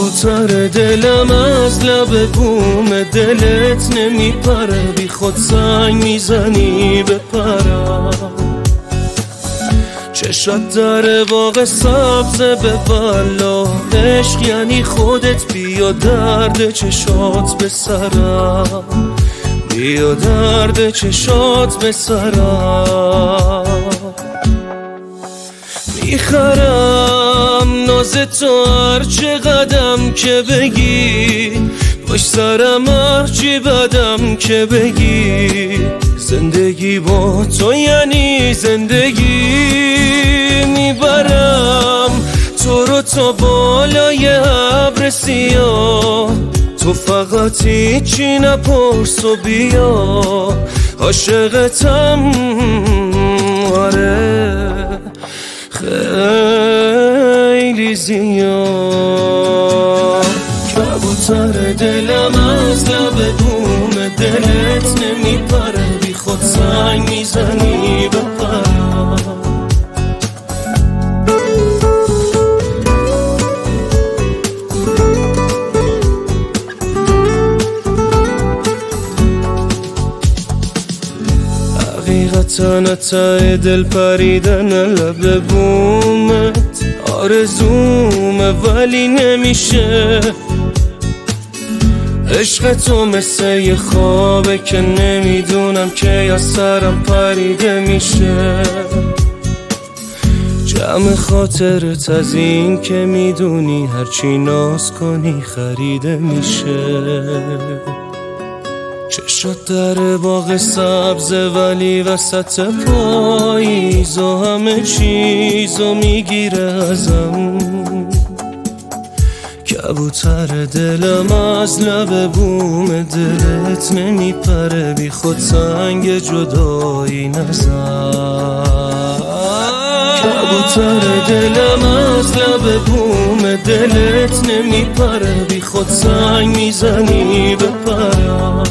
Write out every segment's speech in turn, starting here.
کبوتر دلم از لب بوم دلت نمیپره، بی خود زنگ میزنی بپرم. چشات در باغ سبزه به والا، عشق یعنی خودت، بیا درد چشات به سرم، بیا درد چشات به سرم. میخرم ناز تو هر چه قدم که بگی، باش سرم هرچی بدم که بگی. زندگی با تو یعنی زندگی، میبرم تو رو تا بالای ابر سیاه. تو فقط هیچی نپرس و بیا، عاشقتم آره خیلی زیاد. کبوتر دلم از لب بوم دلت نمیپره، بی خود زنگ میزنی بپرم. حقیقتا ته دل پریدن لب بومت آرزومه ولی نمیشه. عشق تو مثل یه خوابه که نمیدونم که یا سرم پریده میشه. جمع خاطرت از این که میدونی هرچی ناز کنی خریده میشه. چشات در باغ سبزه ولی وسط پاییز و همه چیزو میگیره ازم. کبوتر دلم از لب بوم دلت نمیپره، بی خود سنگ جدایی نزن. کبوتر دلم از لب بوم دلت نمیپره، بی خود سنگ میزنی بپرم.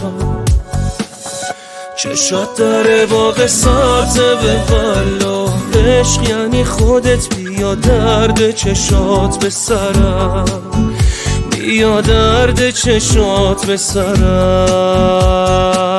چشات در باغ سبزه به والا، عشق یعنی خودت، بیا درد چشات به سرم، بیا درد چشات به سرم.